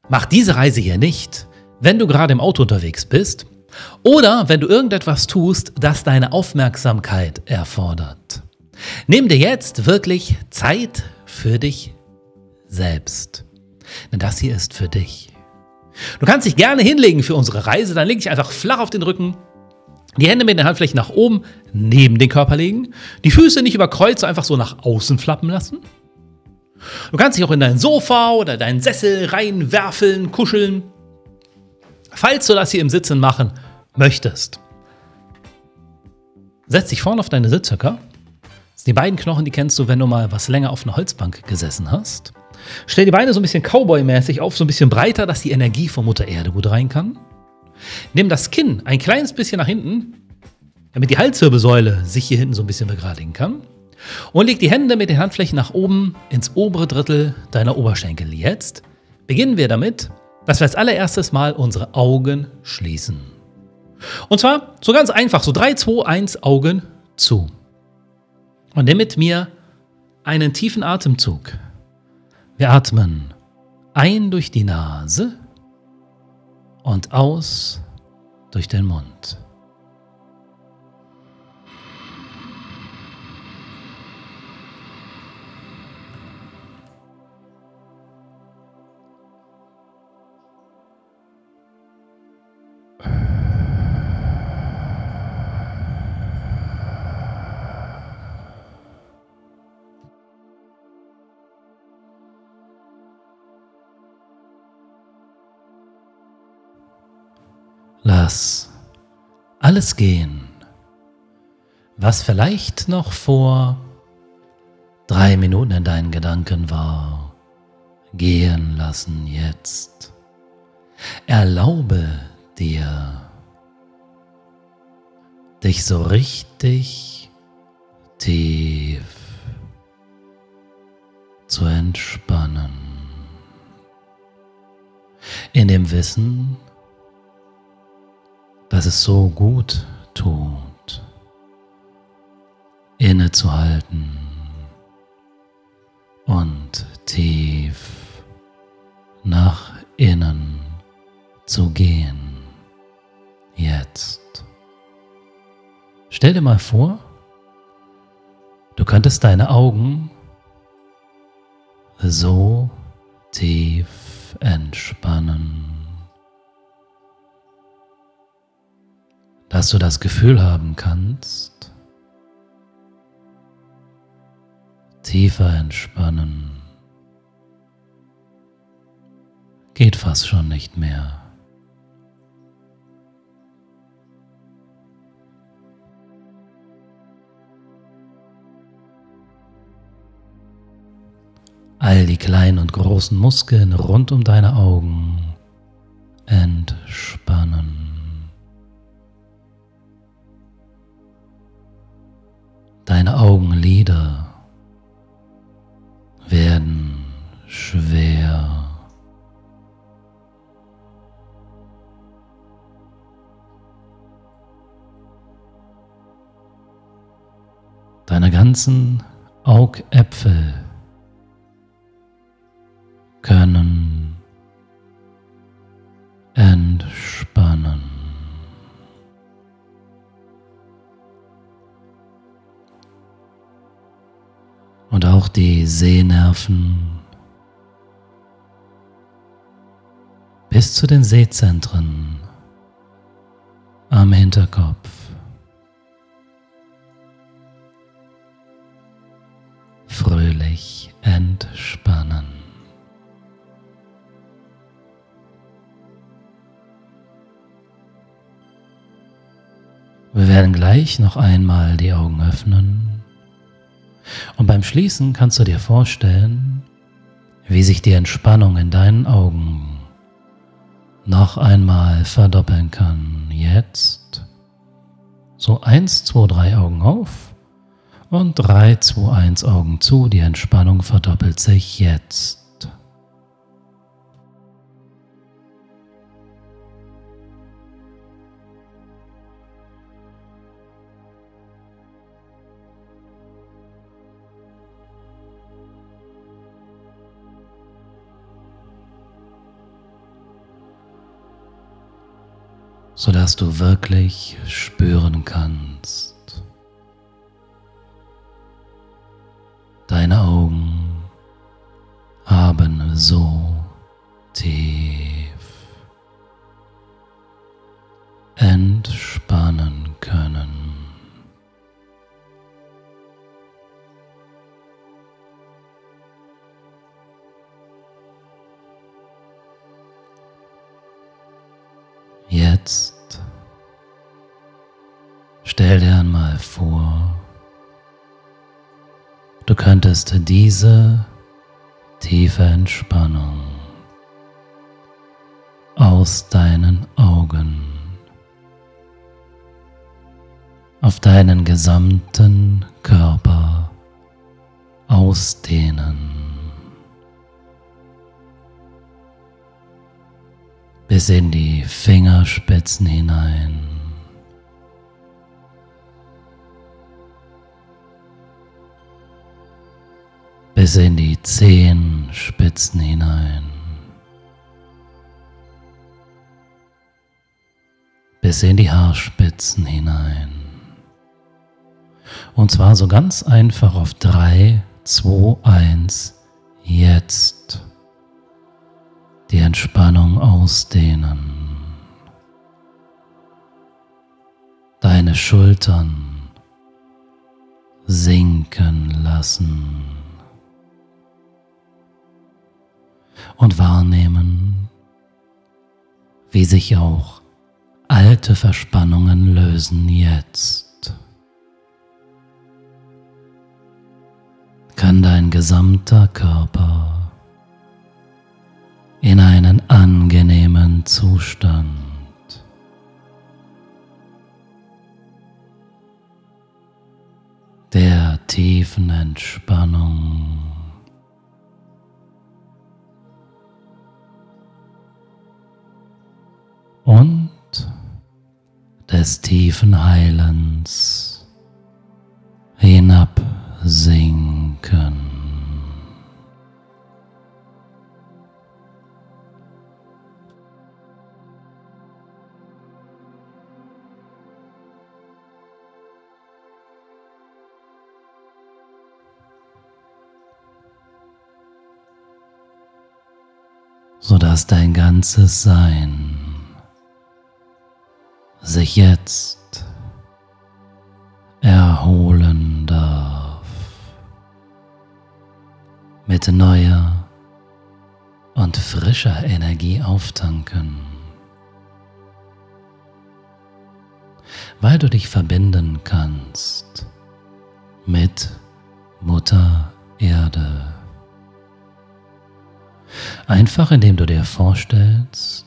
Mach diese Reise hier nicht, wenn du gerade im Auto unterwegs bist oder wenn du irgendetwas tust, das deine Aufmerksamkeit erfordert. Nimm dir jetzt wirklich Zeit für dich selbst. Denn das hier ist für dich. Du kannst dich gerne hinlegen für unsere Reise, dann leg dich einfach flach auf den Rücken, die Hände mit den Handflächen nach oben neben den Körper legen, die Füße nicht über Kreuz, einfach so nach außen flappen lassen. Du kannst dich auch in dein Sofa oder deinen Sessel reinwerfeln, kuscheln, falls du das hier im Sitzen machen möchtest. Setz dich vorne auf deine Sitzhöcker. Das sind die beiden Knochen, die kennst du, wenn du mal was länger auf einer Holzbank gesessen hast. Stell die Beine so ein bisschen Cowboy-mäßig auf, so ein bisschen breiter, dass die Energie von Mutter Erde gut rein kann. Nimm das Kinn ein kleines bisschen nach hinten, damit die Halswirbelsäule sich hier hinten so ein bisschen begradigen kann. Und leg die Hände mit den Handflächen nach oben ins obere Drittel deiner Oberschenkel. Jetzt beginnen wir damit, dass wir als allererstes mal unsere Augen schließen. Und zwar so ganz einfach, so 3, 2, 1, Augen zu. Und nimm mit mir einen tiefen Atemzug. Wir atmen ein durch die Nase und aus durch den Mund. Lass alles gehen, was vielleicht noch vor 3 Minuten in deinen Gedanken war, gehen lassen jetzt. Erlaube dir, dich so richtig tief zu entspannen. In dem Wissen, dass es so gut tut, innezuhalten und tief nach innen zu gehen. Jetzt. Stell dir mal vor, du könntest deine Augen so tief entspannen, dass du das Gefühl haben kannst, tiefer entspannen geht fast schon nicht mehr. All die kleinen und großen Muskeln rund um deine Augen entspannen. Deine Augenlider werden schwer. Deine ganzen Augäpfel können entspannen. Und auch die Sehnerven bis zu den Sehzentren am Hinterkopf fröhlich entspannen. Wir werden gleich noch einmal die Augen öffnen. Und beim Schließen kannst du dir vorstellen, wie sich die Entspannung in deinen Augen noch einmal verdoppeln kann. Jetzt so 1, 2, 3 Augen auf und 3, 2, 1 Augen zu. Die Entspannung verdoppelt sich jetzt. sodass du wirklich spüren kannst. Deine Augen haben so tief entspannen können. Jetzt stell dir einmal vor, du könntest diese tiefe Entspannung aus deinen Augen auf deinen gesamten Körper ausdehnen, bis in die Fingerspitzen hinein, bis in die Zehenspitzen hinein, bis in die Haarspitzen hinein. Und zwar so ganz einfach auf 3, 2, 1, jetzt die Entspannung ausdehnen. Deine Schultern sinken lassen und wahrnehmen, wie sich auch alte Verspannungen lösen jetzt. Kann dein gesamter Körper in einen angenehmen Zustand der tiefen Entspannung und des tiefen Heilens hinabsinken. Sodass dein ganzes Sein sich jetzt erholen darf, mit neuer und frischer Energie auftanken, weil du dich verbinden kannst mit Mutter Erde. Einfach indem du dir vorstellst,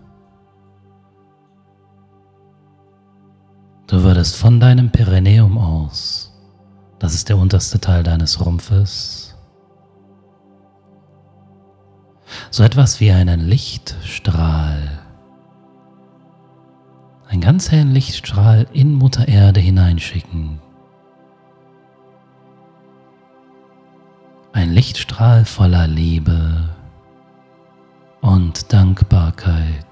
du würdest von deinem Perineum aus, das ist der unterste Teil deines Rumpfes, so etwas wie einen Lichtstrahl, einen ganz hellen Lichtstrahl in Mutter Erde hineinschicken. Ein Lichtstrahl voller Liebe und Dankbarkeit.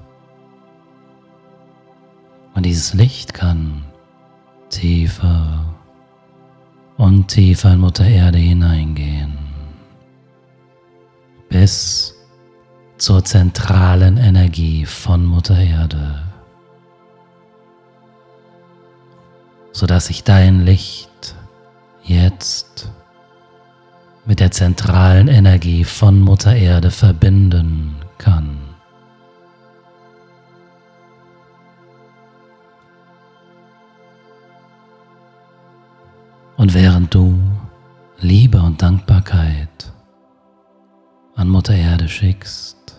Und dieses Licht kann tiefer und tiefer in Mutter Erde hineingehen, bis zur zentralen Energie von Mutter Erde, sodass sich dein Licht jetzt mit der zentralen Energie von Mutter Erde verbinden kann. Und während du Liebe und Dankbarkeit an Mutter Erde schickst,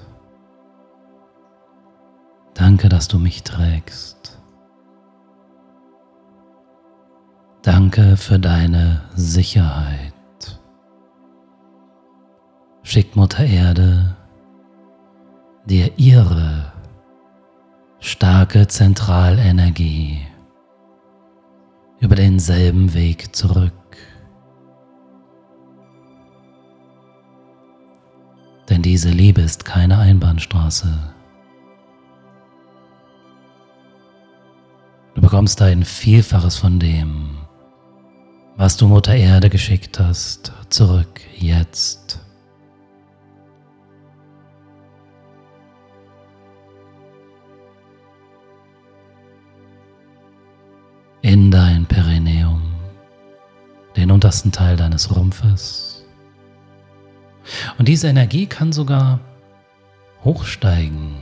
danke, dass du mich trägst. Danke für deine Sicherheit. Schickt Mutter Erde dir ihre starke Zentralenergie über denselben Weg zurück. Denn diese Liebe ist keine Einbahnstraße. bekommst ein Vielfaches von dem, was du Mutter Erde geschickt hast, zurück jetzt. In dein Perineum, den untersten Teil deines Rumpfes. Und diese Energie kann sogar hochsteigen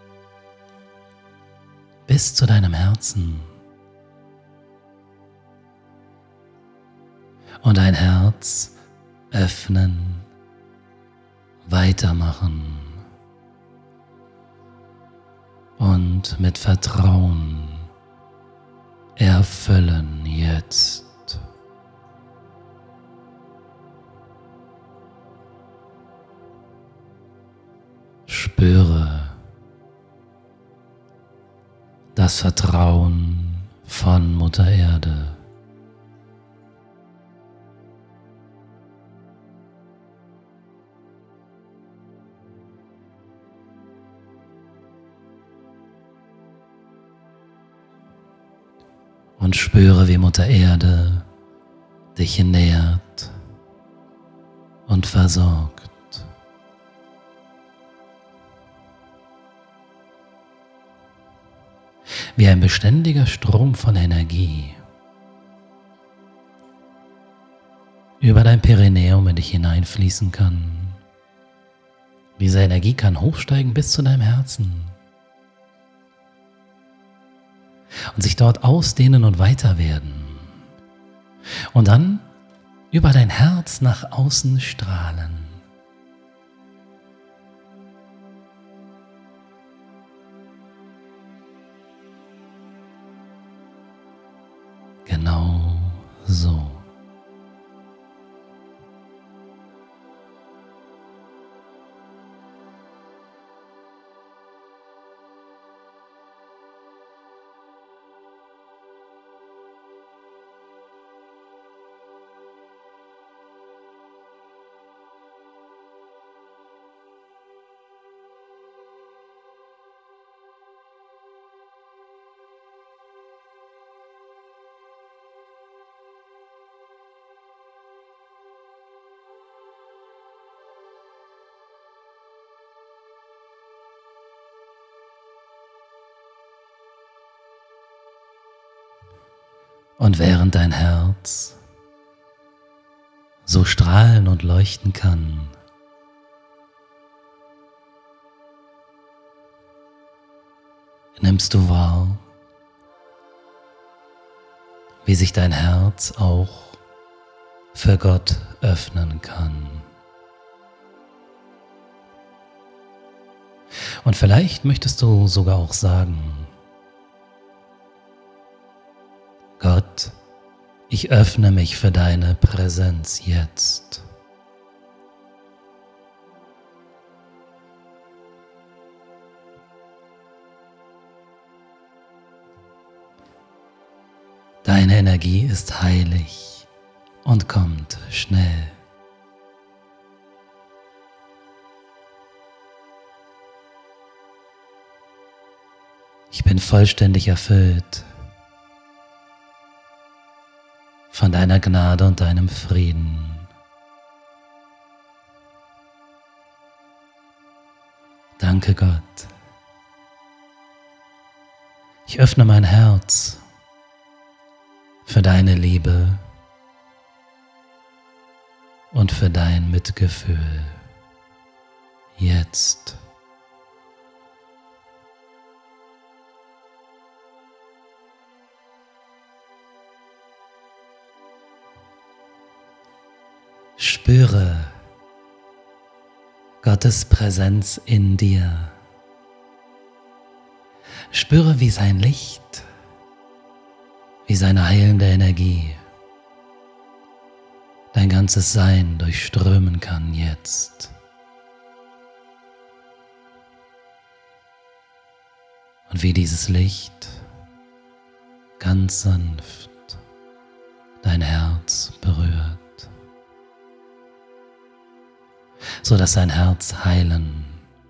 bis zu deinem Herzen. Und dein Herz öffnen, weitermachen und mit Vertrauen erfüllen jetzt. Spüre das Vertrauen von Mutter Erde. Und spüre, wie Mutter Erde dich nährt und versorgt. Wie ein beständiger Strom von Energie über dein Perineum in dich hineinfließen kann. Diese Energie kann hochsteigen bis zu deinem Herzen und sich dort ausdehnen und weiter werden. Und dann über dein Herz nach außen strahlen. Genau so. Und während dein Herz so strahlen und leuchten kann, nimmst du wahr, wie sich dein Herz auch für Gott öffnen kann. Und vielleicht möchtest du sogar auch sagen: Gott, ich öffne mich für deine Präsenz jetzt. Deine Energie ist heilig und kommt schnell. Ich bin vollständig erfüllt von deiner Gnade und deinem Frieden. Danke, Gott. Ich öffne mein Herz für deine Liebe und für dein Mitgefühl. Jetzt. Spüre Gottes Präsenz in dir. Spüre, wie sein Licht, wie seine heilende Energie dein ganzes Sein durchströmen kann jetzt. Und wie dieses Licht ganz sanft dein Herz berührt, so dass dein Herz heilen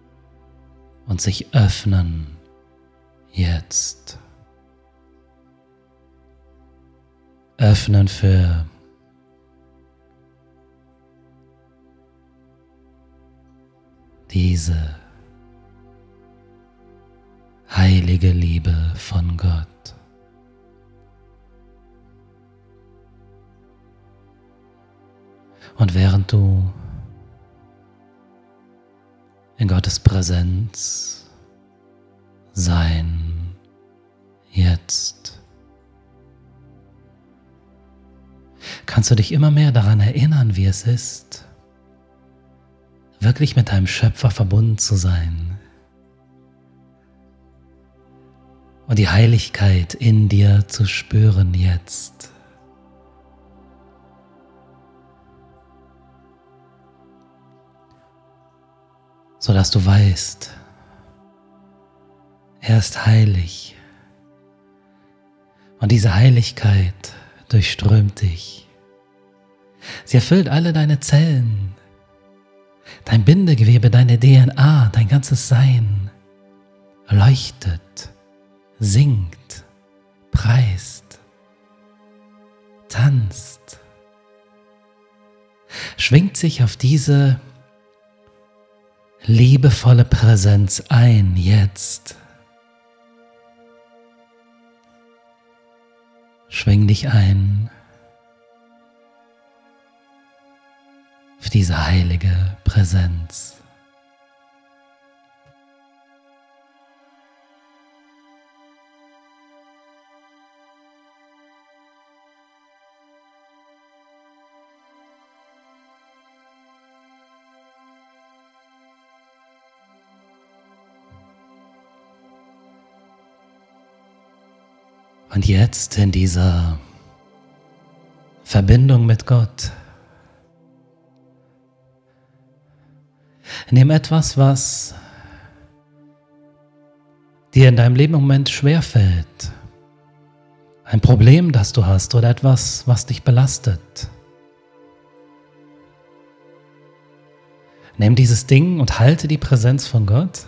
und sich öffnen jetzt öffnen für diese heilige Liebe von Gott. Und während du in Gottes Präsenz sein jetzt, kannst du dich immer mehr daran erinnern, wie es ist, wirklich mit deinem Schöpfer verbunden zu sein und die Heiligkeit in dir zu spüren jetzt. Sodass du weißt, er ist heilig und diese Heiligkeit durchströmt dich. Sie erfüllt alle deine Zellen, dein Bindegewebe, deine DNA, dein ganzes Sein, leuchtet, singt, preist, tanzt, schwingt sich auf diese liebevolle Präsenz ein jetzt. Schwing dich ein auf diese heilige Präsenz. Und jetzt in dieser Verbindung mit Gott, nimm etwas, was dir in deinem Leben im Moment schwerfällt, ein Problem, das du hast oder etwas, was dich belastet. Nimm dieses Ding und halte die Präsenz von Gott.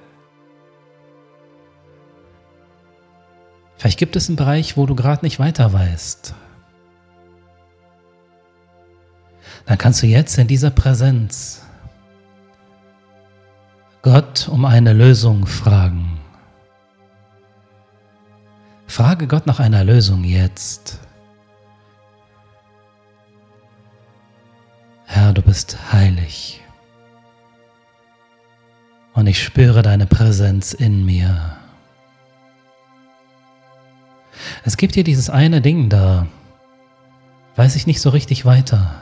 Vielleicht gibt es einen Bereich, wo du gerade nicht weiter weißt. Dann kannst du jetzt in dieser Präsenz Gott um eine Lösung fragen. Frage Gott nach einer Lösung jetzt. Herr, du bist heilig und ich spüre deine Präsenz in mir. Es gibt hier dieses eine Ding, da weiß ich nicht so richtig weiter.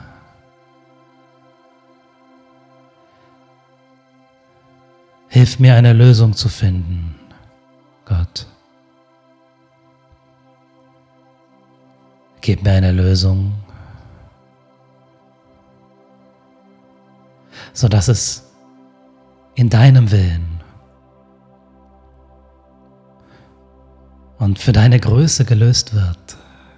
Hilf mir, eine Lösung zu finden, Gott. Gib mir eine Lösung, sodass es in deinem Willen und für deine Größe gelöst wird.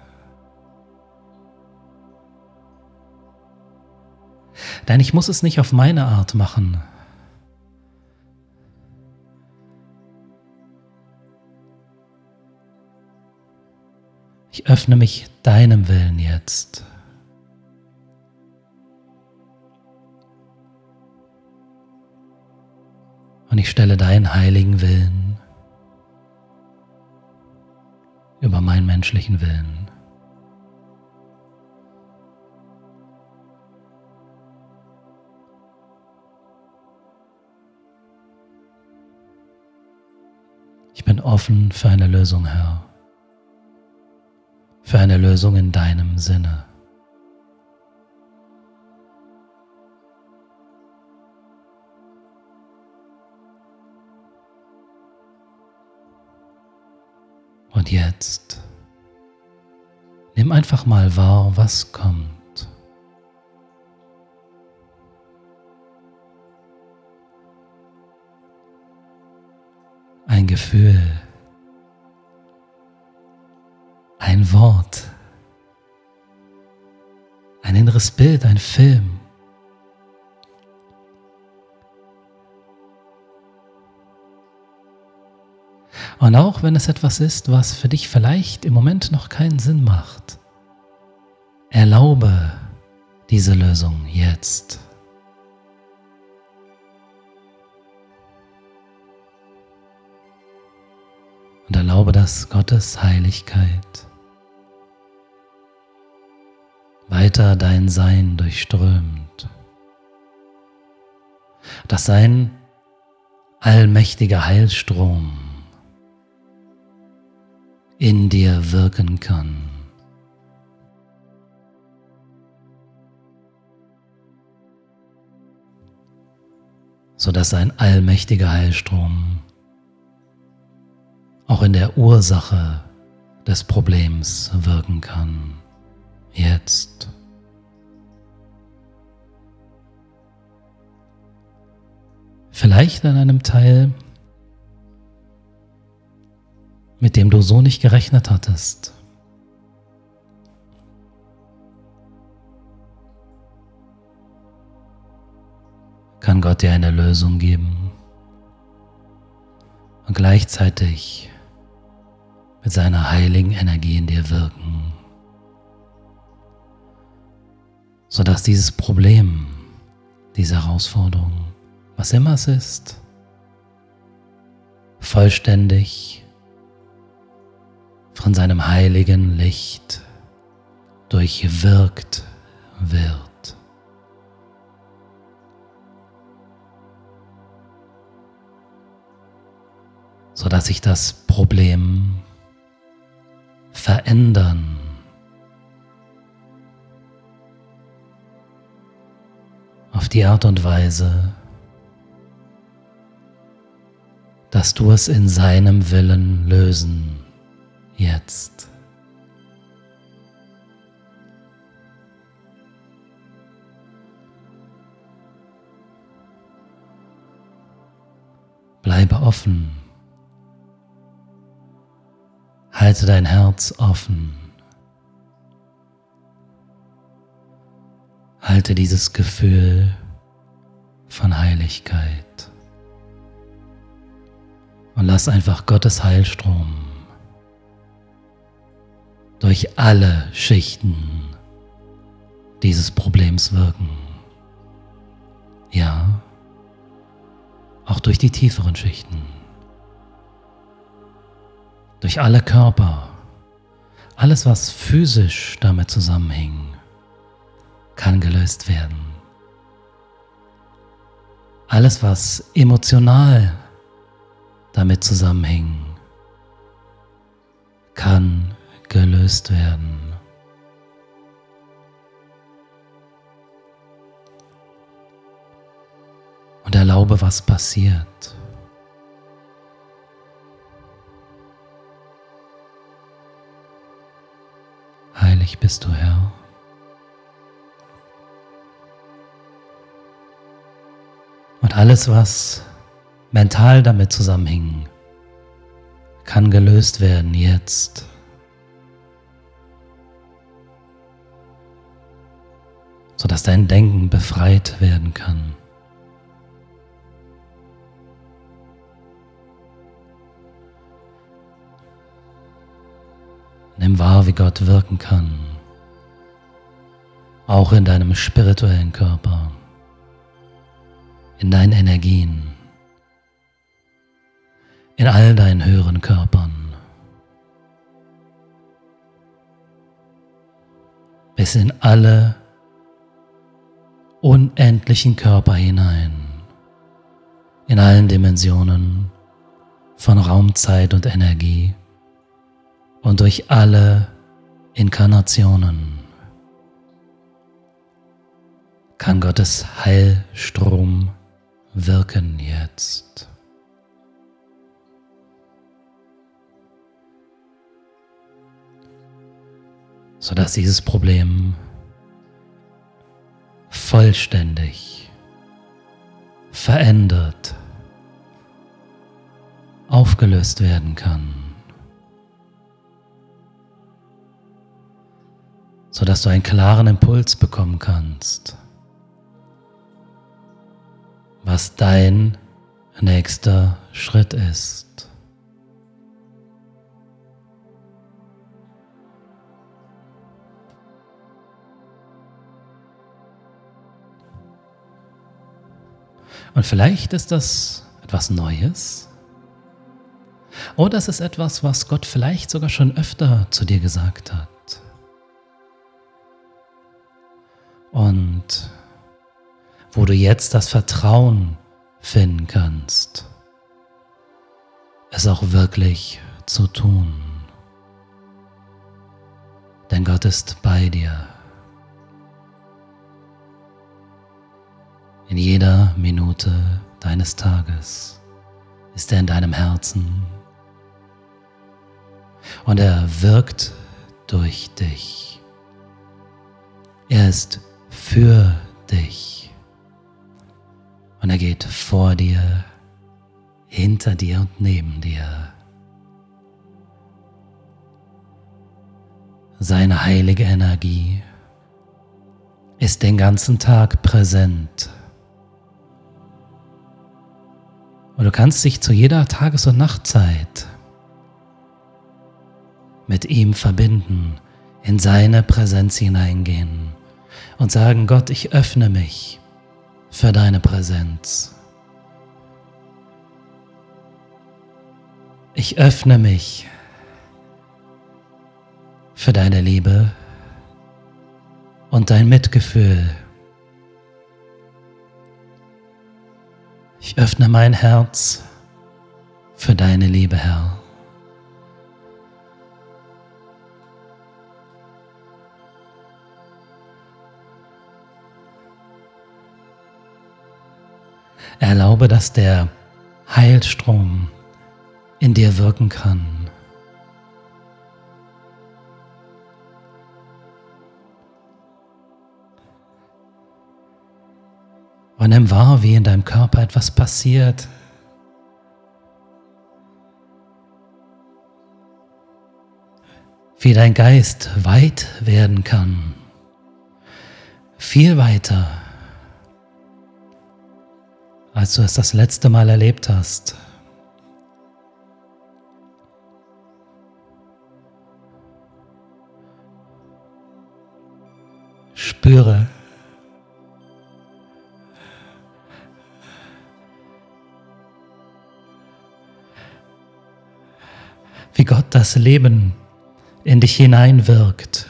Denn ich muss es nicht auf meine Art machen. Ich öffne mich deinem Willen jetzt. Und ich stelle deinen heiligen Willen über meinen menschlichen Willen. Ich bin offen für eine Lösung, Herr. Für eine Lösung in deinem Sinne. Und jetzt nimm einfach mal wahr, was kommt. Ein Gefühl, ein Wort, ein inneres Bild, ein Film. Und auch wenn es etwas ist, was für dich vielleicht im Moment noch keinen Sinn macht, Erlaube diese Lösung jetzt. Und erlaube, dass Gottes Heiligkeit weiter dein Sein durchströmt, dass sein allmächtiger Heilstrom in dir wirken kann. Sodass sein allmächtiger Heilstrom auch in der Ursache des Problems wirken kann. Jetzt. Vielleicht an einem Teil, mit dem du so nicht gerechnet hattest. Kann Gott dir eine Lösung geben und gleichzeitig mit seiner heiligen Energie in dir wirken, sodass dieses Problem, diese Herausforderung, was immer es ist, vollständig von seinem heiligen Licht durchwirkt wird. Sodass sich das Problem verändern auf die Art und Weise, dass du es in seinem Willen lösen jetzt. Bleibe offen. Halte dein Herz offen. Halte dieses Gefühl von Heiligkeit. Und lass einfach Gottes Heilstrom durch alle Schichten dieses Problems wirken. Ja, auch durch die tieferen Schichten. Durch alle Körper, alles was physisch damit zusammenhing, kann gelöst werden. Alles was emotional damit zusammenhing, kann gelöst werden. Und erlaube, was passiert. Heilig bist du, Herr. Und alles, was mental damit zusammenhing, kann gelöst werden jetzt. Sodass dein Denken befreit werden kann. Nimm wahr, wie Gott wirken kann, auch in deinem spirituellen Körper, in deinen Energien, in all deinen höheren Körpern, bis in alle unendlichen Körper hinein, in allen Dimensionen von Raum, Zeit und Energie und durch alle Inkarnationen kann Gottes Heilstrom wirken jetzt. Sodass dieses Problem vollständig verändert, aufgelöst werden kann. Sodass du einen klaren Impuls bekommen kannst, was dein nächster Schritt ist. Und vielleicht ist das etwas Neues. Oder es ist etwas, was Gott vielleicht sogar schon öfter zu dir gesagt hat. Und wo du jetzt das Vertrauen finden kannst, es auch wirklich zu tun. Denn Gott ist bei dir. In jeder Minute deines Tages ist er in deinem Herzen. Und er wirkt durch dich. Er ist für dich. Und er geht vor dir, hinter dir und neben dir. Seine heilige Energie ist den ganzen Tag präsent. Und du kannst dich zu jeder Tages- und Nachtzeit mit ihm verbinden, in seine Präsenz hineingehen und sagen: Gott, ich öffne mich für deine Präsenz. Ich öffne mich für deine Liebe und dein Mitgefühl. Ich öffne mein Herz für deine Liebe, Herr. Erlaube, dass der Heilstrom in dir wirken kann. Und nimm wahr, wie in deinem Körper etwas passiert. Wie dein Geist weit werden kann. Viel weiter, als du es das letzte Mal erlebt hast. Spüre, wie Gott das Leben in dich hineinwirkt.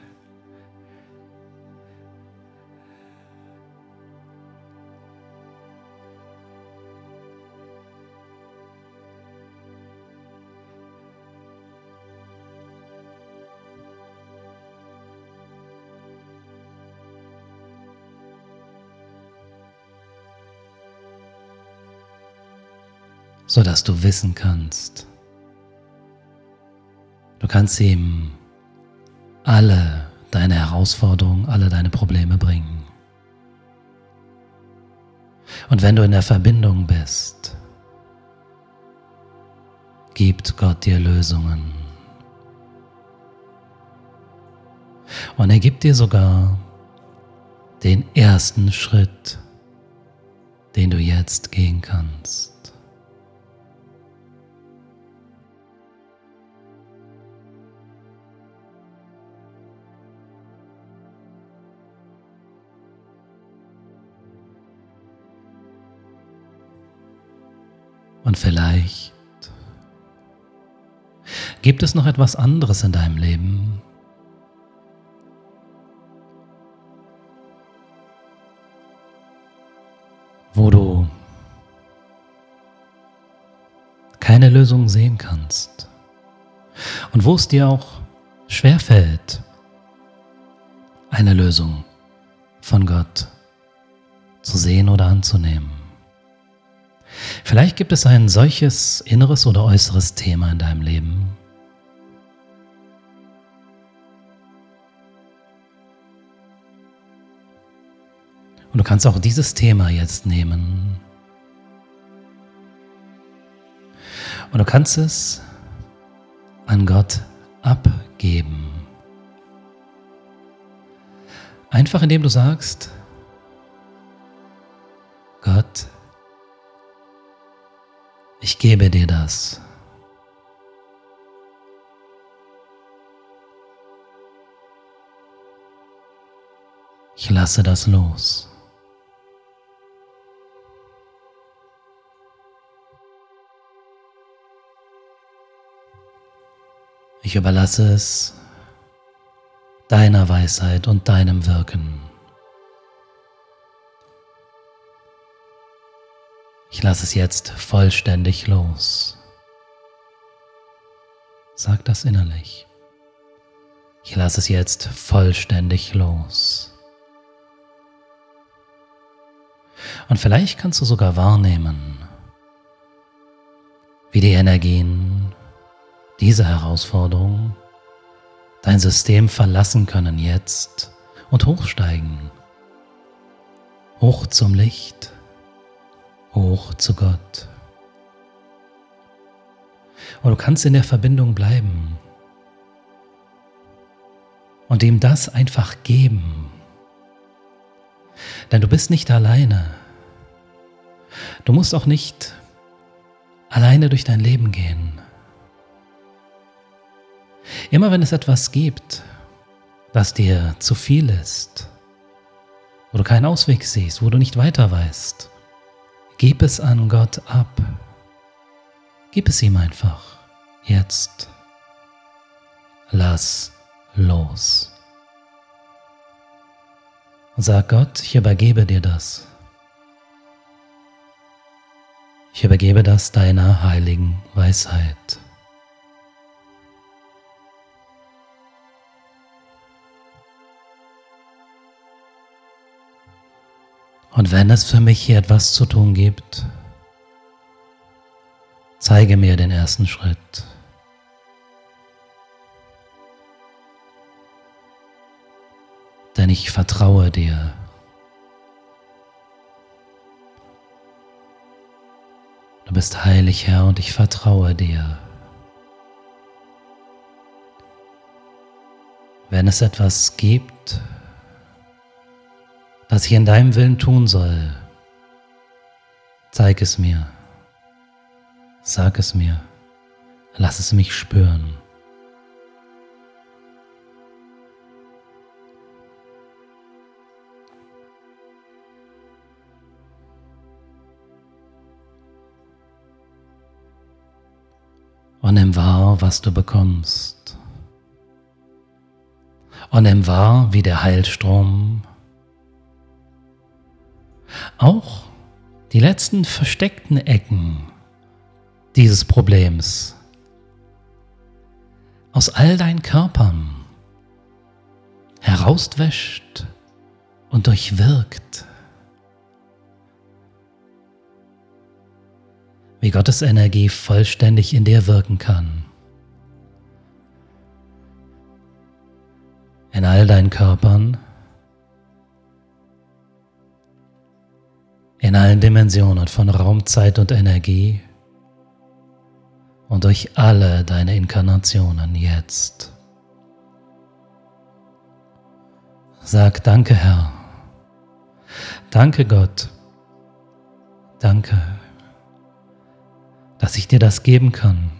Sodass du wissen kannst, du kannst ihm alle deine Herausforderungen, alle deine Probleme bringen. Und wenn du in der Verbindung bist, gibt Gott dir Lösungen. Und er gibt dir sogar den ersten Schritt, den du jetzt gehen kannst. Und vielleicht gibt es noch etwas anderes in deinem Leben, wo du keine Lösung sehen kannst und wo es dir auch schwerfällt, eine Lösung von Gott zu sehen oder anzunehmen. Vielleicht gibt es ein solches inneres oder äußeres Thema in deinem Leben. Und du kannst auch dieses Thema jetzt nehmen. Und du kannst es an Gott abgeben. Einfach indem du sagst: Gott, ich gebe dir das. Ich lasse das los. Ich überlasse es deiner Weisheit und deinem Wirken. Ich lasse es jetzt vollständig los. Sag das innerlich. Ich lasse es jetzt vollständig los. Und vielleicht kannst du sogar wahrnehmen, wie die Energien dieser Herausforderung dein System verlassen können jetzt und hochsteigen. Hoch zum Licht, hoch zu Gott. Und du kannst in der Verbindung bleiben und ihm das einfach geben. Denn du bist nicht alleine. Du musst auch nicht alleine durch dein Leben gehen. Immer wenn es etwas gibt, das dir zu viel ist, wo du keinen Ausweg siehst, wo du nicht weiter weißt, gib es an Gott ab. Gib es ihm einfach. Jetzt. Lass los. Und sag Gott, ich übergebe dir das. Ich übergebe das deiner heiligen Weisheit. Und wenn es für mich hier etwas zu tun gibt, zeige mir den ersten Schritt. Denn ich vertraue dir. Du bist heilig, Herr, und ich vertraue dir. Wenn es etwas gibt, das ich in deinem Willen tun soll, zeig es mir. Sag es mir. Lass es mich spüren. Und nimm wahr, was du bekommst. Und nimm wahr, wie der Heilstrom auch die letzten versteckten Ecken dieses Problems aus all deinen Körpern herauswäscht und durchwirkt. Wie Gottes Energie vollständig in dir wirken kann. In all deinen Körpern, in allen Dimensionen von Raum, Zeit und Energie und durch alle deine Inkarnationen jetzt. Sag danke, Herr. Danke, Gott. Danke, dass ich dir das geben kann.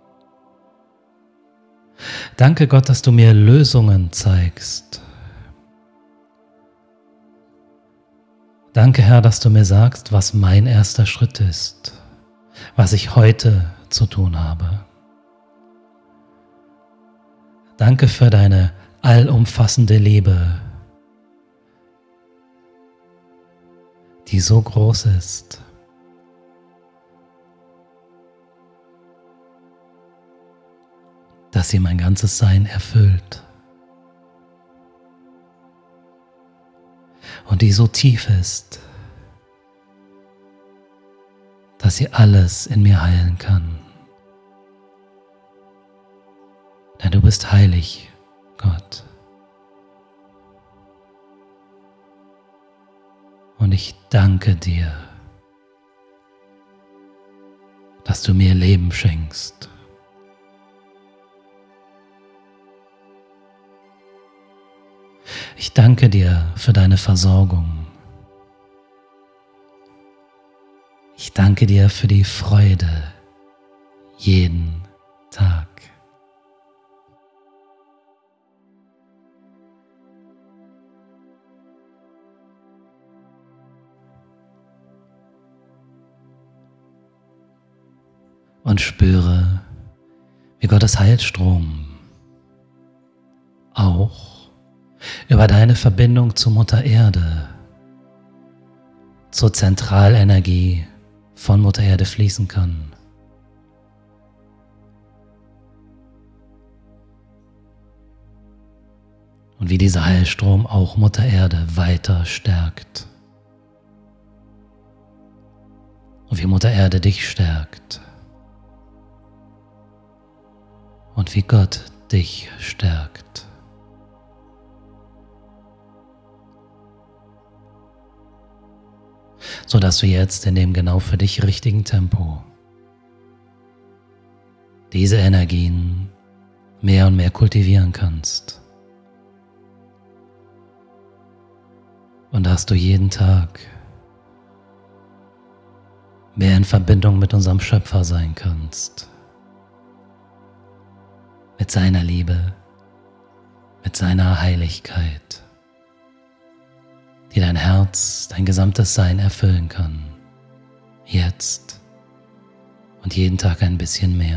Danke, Gott, dass du mir Lösungen zeigst. Danke, Herr, dass du mir sagst, was mein erster Schritt ist, was ich heute zu tun habe. Danke für deine allumfassende Liebe, die so groß ist. Dass sie mein ganzes Sein erfüllt und die so tief ist, dass sie alles in mir heilen kann. Denn du bist heilig, Gott. Und ich danke dir, dass du mir Leben schenkst. Ich danke dir für deine Versorgung. Ich danke dir für die Freude jeden Tag. Und spüre, wie Gottes Heilstrom auch über deine Verbindung zu Mutter Erde, zur Zentralenergie von Mutter Erde fließen kann. Und wie dieser Heilstrom auch Mutter Erde weiter stärkt. Und wie Mutter Erde dich stärkt. Und wie Gott dich stärkt. Sodass du jetzt in dem genau für dich richtigen Tempo diese Energien mehr und mehr kultivieren kannst. Und dass du jeden Tag mehr in Verbindung mit unserem Schöpfer sein kannst. Mit seiner Liebe, mit seiner Heiligkeit, die dein Herz, dein gesamtes Sein erfüllen kann. Jetzt und jeden Tag ein bisschen mehr.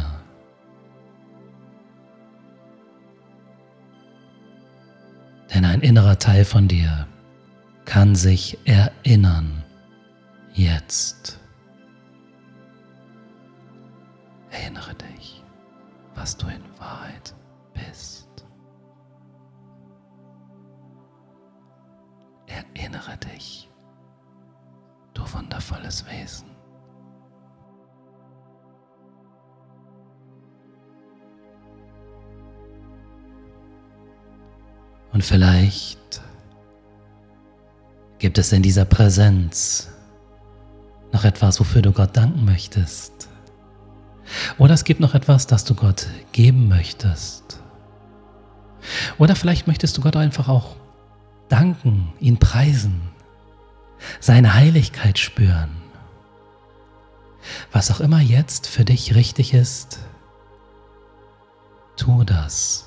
Denn ein innerer Teil von dir kann sich erinnern, jetzt. Erinnere dich, was du in Wahrheit bist. Erinnere dich, du wundervolles Wesen. Und vielleicht gibt es in dieser Präsenz noch etwas, wofür du Gott danken möchtest. Oder es gibt noch etwas, das du Gott geben möchtest. Oder vielleicht möchtest du Gott einfach auch danken, ihn preisen, seine Heiligkeit spüren. Was auch immer jetzt für dich richtig ist, tu das.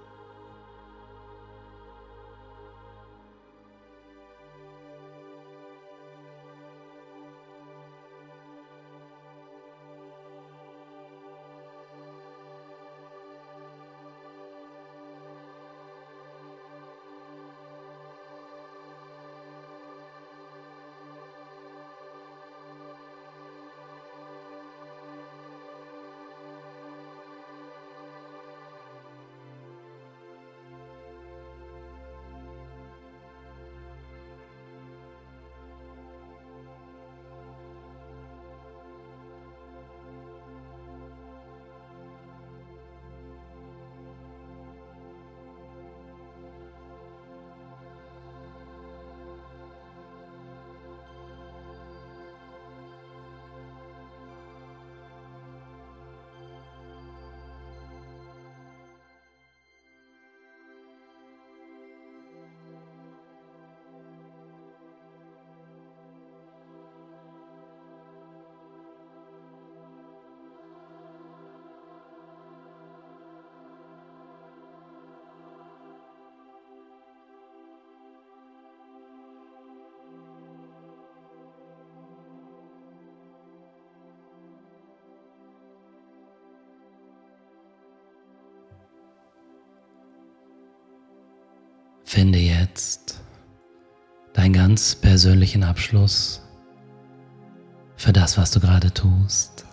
Finde jetzt deinen ganz persönlichen Abschluss für das, was du gerade tust.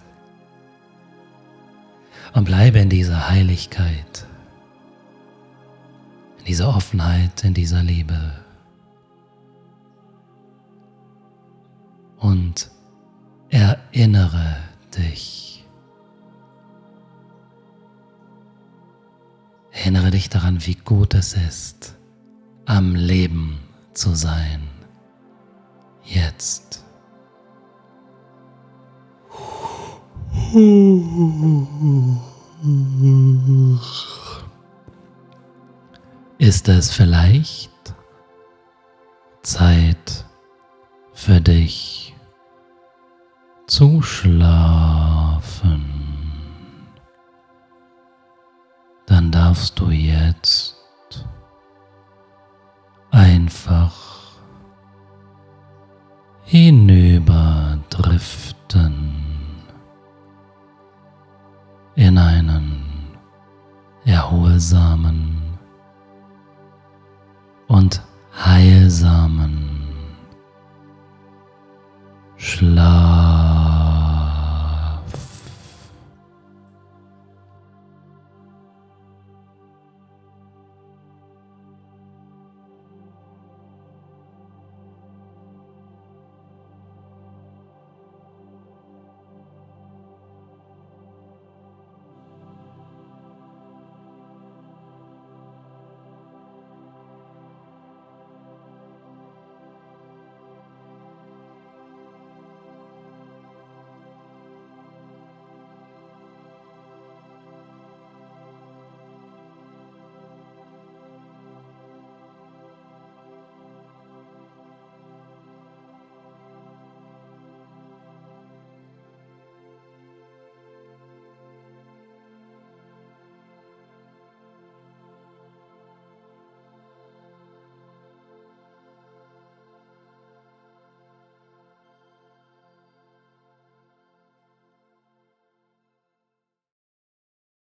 Und bleibe in dieser Heiligkeit, in dieser Offenheit, in dieser Liebe. Und erinnere dich. Erinnere dich daran, wie gut es ist, am Leben zu sein. Jetzt. Ist es vielleicht Zeit für dich zu schlafen? Dann darfst du jetzt einfach hinüberdriften in einen erholsamen